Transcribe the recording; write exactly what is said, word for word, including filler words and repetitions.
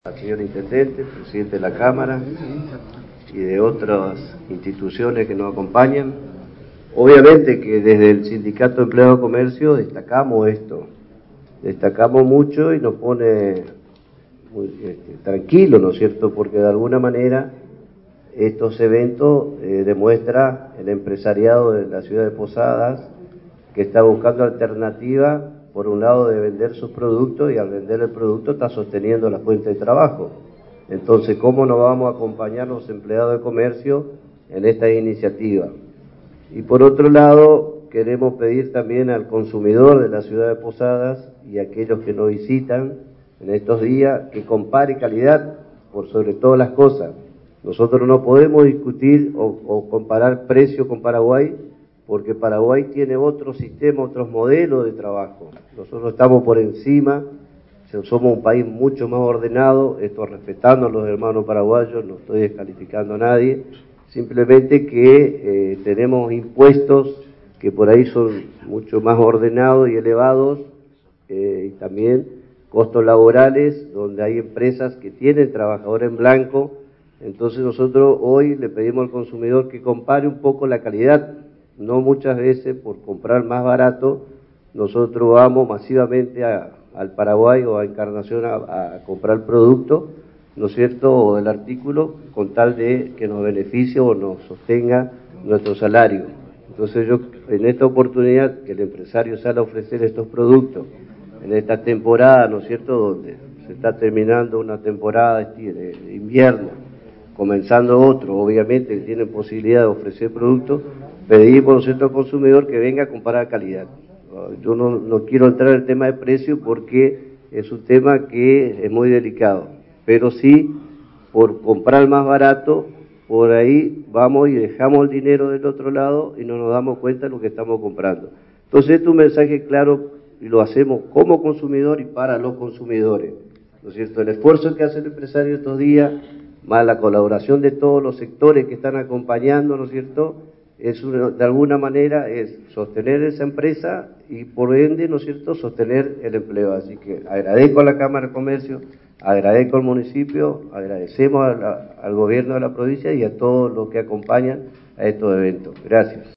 Al señor Intendente, Presidente de la Cámara y de otras instituciones que nos acompañan. Obviamente que desde el Sindicato de Empleados de Comercio destacamos esto, destacamos mucho y nos pone muy este, tranquilos, ¿no es cierto? Porque de alguna manera estos eventos eh, demuestran el empresariado de la ciudad de Posadas que está buscando alternativas, por un lado, de vender sus productos, y al vender el producto está sosteniendo la fuente de trabajo. Entonces, ¿cómo no vamos a acompañar los empleados de comercio en esta iniciativa? Y por otro lado, queremos pedir también al consumidor de la ciudad de Posadas y a aquellos que nos visitan en estos días, que compare calidad por sobre todas las cosas. Nosotros no podemos discutir o, o comparar precio con Paraguay, porque Paraguay tiene otro sistema, otros modelos de trabajo. Nosotros estamos por encima, somos un país mucho más ordenado, esto respetando a los hermanos paraguayos, no estoy descalificando a nadie, simplemente que eh, tenemos impuestos que por ahí son mucho más ordenados y elevados, eh, y también costos laborales, donde hay empresas que tienen trabajadores en blanco. Entonces nosotros hoy le pedimos al consumidor que compare un poco la calidad. No muchas veces por comprar más barato, nosotros vamos masivamente a, al Paraguay o a Encarnación a, a comprar producto, ¿no es cierto?, o el artículo, con tal de que nos beneficie o nos sostenga nuestro salario. Entonces yo, en esta oportunidad, que el empresario sale a ofrecer estos productos, en esta temporada, ¿no es cierto?, donde se está terminando una temporada de invierno, comenzando otro, obviamente que tienen posibilidad de ofrecer productos, pedimos, ¿no es cierto?, al consumidor que venga a comparar calidad. Yo no, no quiero entrar en el tema de precio porque es un tema que es muy delicado, pero sí, por comprar más barato, por ahí vamos y dejamos el dinero del otro lado y no nos damos cuenta de lo que estamos comprando. Entonces, este es un mensaje claro y lo hacemos como consumidor y para los consumidores, ¿no es cierto? El esfuerzo que hace el empresario estos días, más la colaboración de todos los sectores que están acompañando, ¿no es cierto?, es una, de alguna manera es sostener esa empresa y por ende, ¿no es cierto?, sostener el empleo. Así que agradezco a la Cámara de Comercio, agradezco al municipio, agradecemos a la, al gobierno de la provincia y a todos los que acompañan a estos eventos. Gracias.